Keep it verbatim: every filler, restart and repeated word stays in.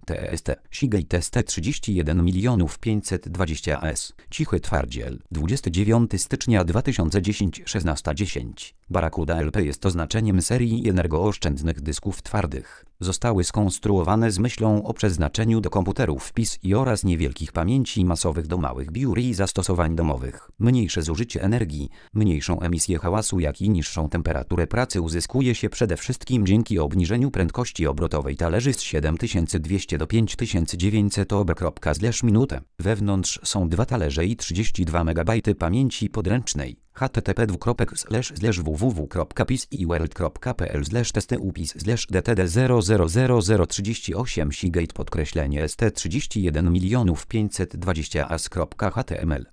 T S T, Seagate S T trzydzieści jeden milionów pięćset dwadzieścia S, Cichy Twardziel, dwudziestego dziewiątego stycznia dwa tysiące dziesiątego, szesnasta dziesięć. Barracuda L P jest oznaczeniem serii energooszczędnych dysków twardych. Zostały skonstruowane z myślą o przeznaczeniu do komputerów P C oraz niewielkich pamięci masowych do małych biur i zastosowań domowych. Mniejsze zużycie energii, mniejszą emisję hałasu, jak i niższą temperaturę pracy uzyskuje się przede wszystkim dzięki obniżeniu prędkości obrotowej talerzy z siedem tysięcy dwieście do pięć tysięcy dziewięćset obrotów/minutę. Wewnątrz są dwa talerze i trzydzieści dwa megabajty pamięci podręcznej. h t t p slash w w w kropka pisworld kropka p l slash testy upis slash d t d zero zero zero zero trzydzieści osiem Seagate podkreślenie S T trzydzieści jeden milionów pięćset dwadzieścia S kropka h t m l